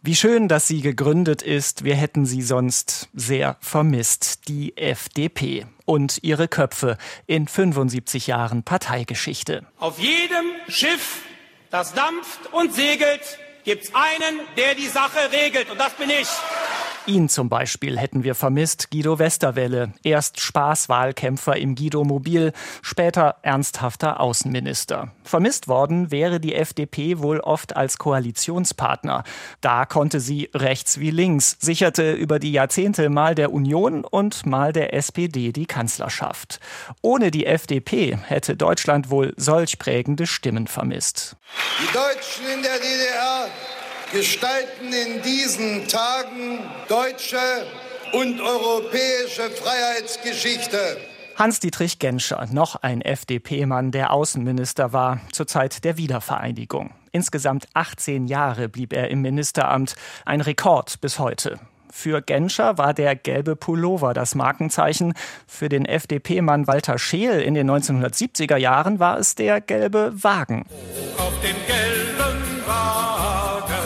Wie schön, dass sie gegründet ist. Wir hätten sie sonst sehr vermisst. Die FDP und ihre Köpfe in 75 Jahren Parteigeschichte. Auf jedem Schiff, das dampft und segelt, gibt's einen, der die Sache regelt. Und das bin ich. Ihn zum Beispiel hätten wir vermisst, Guido Westerwelle. Erst Spaßwahlkämpfer im Guido-Mobil, später ernsthafter Außenminister. Vermisst worden wäre die FDP wohl oft als Koalitionspartner. Da konnte sie rechts wie links, sicherte über die Jahrzehnte mal der Union und mal der SPD die Kanzlerschaft. Ohne die FDP hätte Deutschland wohl solch prägende Stimmen vermisst. Die Deutschen in der DDR gestalten in diesen Tagen deutsche und europäische Freiheitsgeschichte. Hans-Dietrich Genscher, noch ein FDP-Mann, der Außenminister war zur Zeit der Wiedervereinigung. Insgesamt 18 Jahre blieb er im Ministeramt, ein Rekord bis heute. Für Genscher war der gelbe Pullover das Markenzeichen. Für den FDP-Mann Walter Scheel in den 1970er Jahren war es der gelbe Wagen. Auf dem gelben Wagen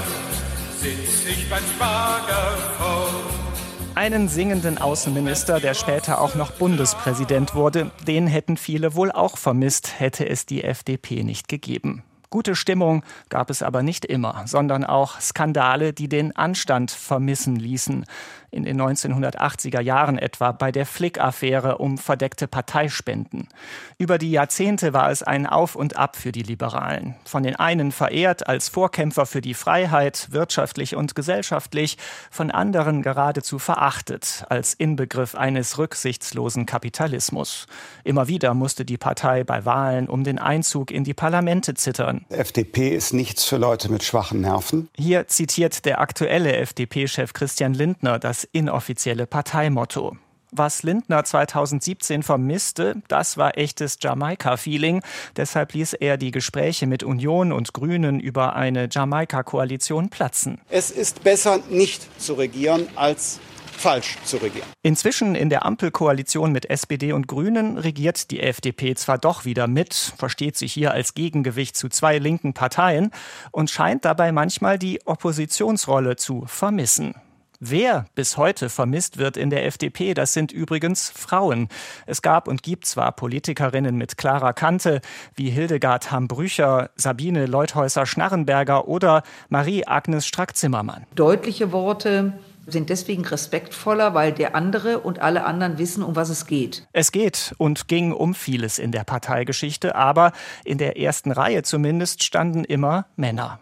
sitz ich beim Schwagerfrau. Einen singenden Außenminister, der später auch noch Bundespräsident wurde, den hätten viele wohl auch vermisst, hätte es die FDP nicht gegeben. Gute Stimmung gab es aber nicht immer, sondern auch Skandale, die den Anstand vermissen ließen. In den 1980er Jahren etwa bei der Flick-Affäre um verdeckte Parteispenden. Über die Jahrzehnte war es ein Auf und Ab für die Liberalen. Von den einen verehrt als Vorkämpfer für die Freiheit, wirtschaftlich und gesellschaftlich, von anderen geradezu verachtet als Inbegriff eines rücksichtslosen Kapitalismus. Immer wieder musste die Partei bei Wahlen um den Einzug in die Parlamente zittern. FDP ist nichts für Leute mit schwachen Nerven. Hier zitiert der aktuelle FDP-Chef Christian Lindner das inoffizielle Parteimotto. Was Lindner 2017 vermisste, das war echtes Jamaika-Feeling. Deshalb ließ er die Gespräche mit Union und Grünen über eine Jamaika-Koalition platzen. Es ist besser, nicht zu regieren, als falsch zu regieren. Inzwischen in der Ampelkoalition mit SPD und Grünen regiert die FDP zwar doch wieder mit, versteht sich hier als Gegengewicht zu zwei linken Parteien und scheint dabei manchmal die Oppositionsrolle zu vermissen. Wer bis heute vermisst wird in der FDP, das sind übrigens Frauen. Es gab und gibt zwar Politikerinnen mit klarer Kante, wie Hildegard Hamm-Brücher, Sabine Leutheusser-Schnarrenberger oder Marie-Agnes Strack-Zimmermann. Deutliche Worte sind deswegen respektvoller, weil der andere und alle anderen wissen, um was es geht. Es geht und ging um vieles in der Parteigeschichte, aber in der ersten Reihe zumindest standen immer Männer.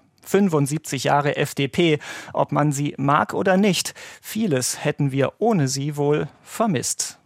75 Jahre FDP, ob man sie mag oder nicht. Vieles hätten wir ohne sie wohl vermisst.